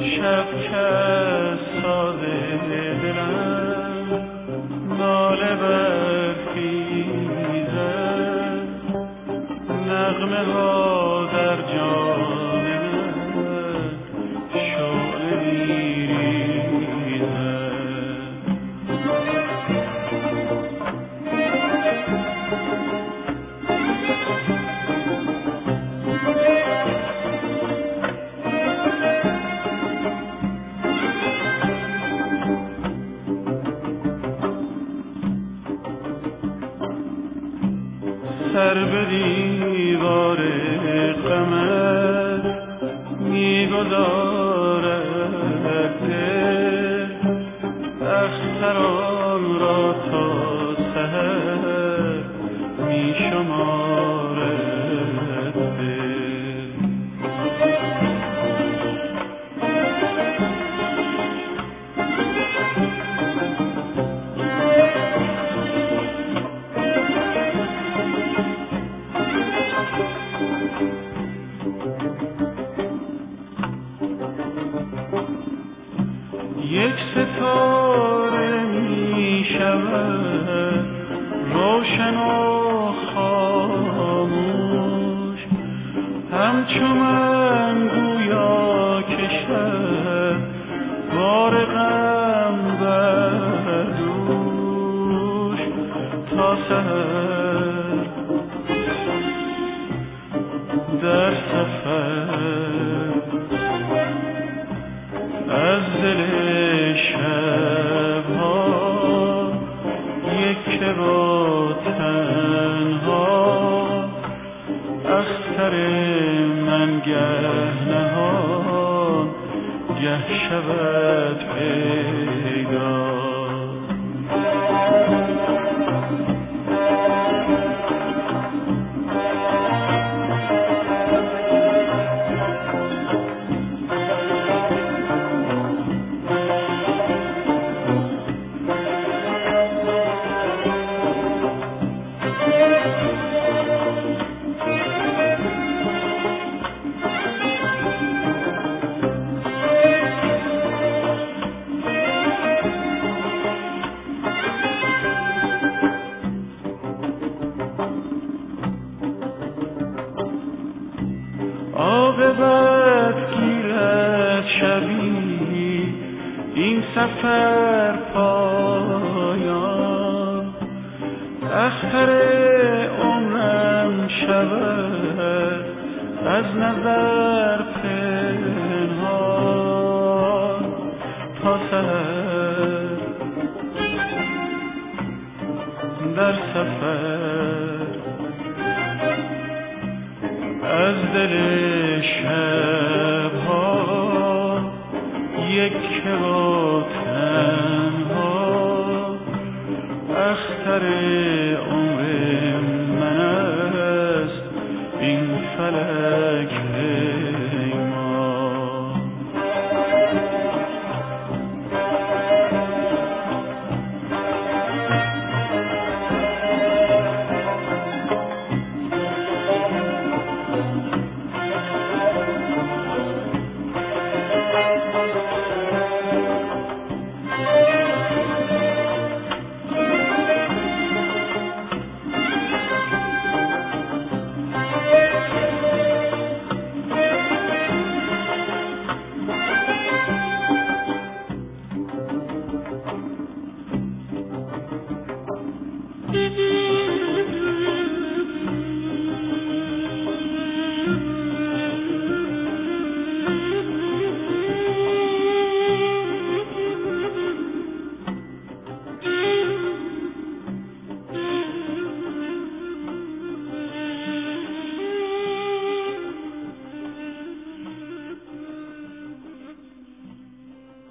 شب که از ساده دلم ناله برخیزد، نغمه ها در جان من شعله میریزد. سر به دیوار غمت می‌گذارد دل، اختران را تا سحر می‌شمارد دل. یک ستاره می شود روشن و خاموش، همچو من گویا کشد بار غم بر دوش. تا سحر در سفر از دل شبها یک با تنها، اختر من گه نهان گه شود پیدا. عاقبت گیرد شبی این سفر پایان، اختر عمرم شود از نظر پنهان. تا سحر در سفر از دل شبها یک